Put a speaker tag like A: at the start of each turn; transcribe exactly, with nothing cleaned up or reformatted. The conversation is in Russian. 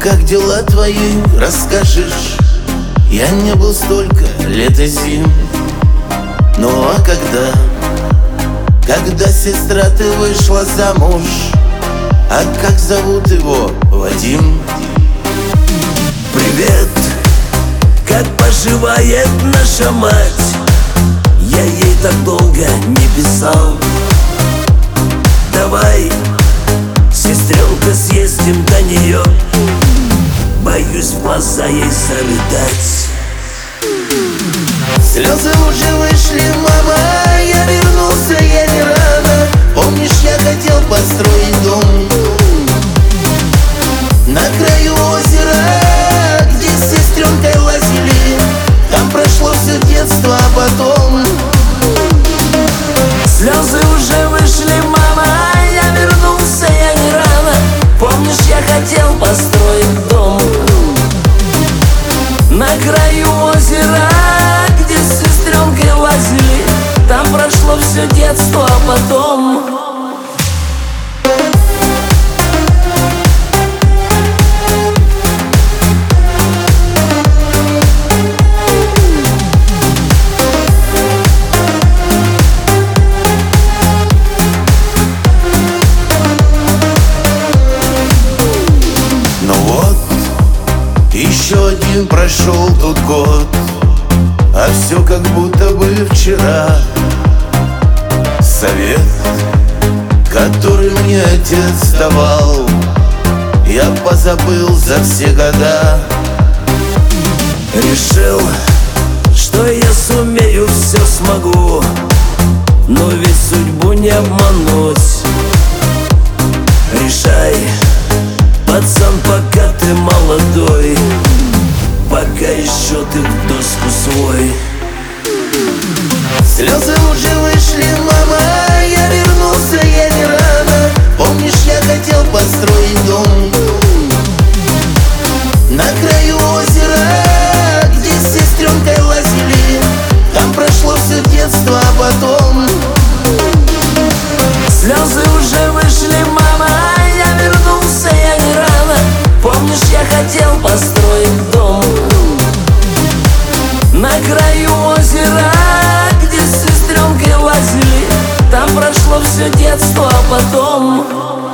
A: как дела твои, расскажешь? Я не был столько лет и зим. Ну а когда? Когда, сестра, ты вышла замуж? А как зовут его? Вадим?
B: Привет, как поживает наша мать? Я ей так долго не писал. Давай, сестренка, съездим до нее. Боюсь в глаза ей зарыдать.
A: Слезы уже вышли, мама, я вернулся, я не рано. Помнишь, я хотел построить дом на краю озера, где с сестренкой лазили. Там прошло все детство, а потом
B: слезы уже вышли, мама, я вернулся, я не рано. Помнишь, я хотел построить дом на краю озера, где с сестренкой лазили. Там прошло все детство, а потом
A: еще один прошел тут год, а все как будто бы вчера. Совет, который мне отец давал, я позабыл за все года.
B: решил, что я сумею, все смогу, но ведь судьбу не обмануть. Решай, пацан, пока ты молодой, пока еще ты в доску свой.
A: Слезы уже вышли, мама, я вернулся, я не рано. Помнишь, я хотел построить дом на краю озера, где с сестренкой лазили. Там прошло все детство, а потом
B: слезы уже вышли, мама, я вернулся, я не рано. Помнишь, я хотел построить дом на краю озера, где с сестренкой лазили. Там прошло все детство, а потом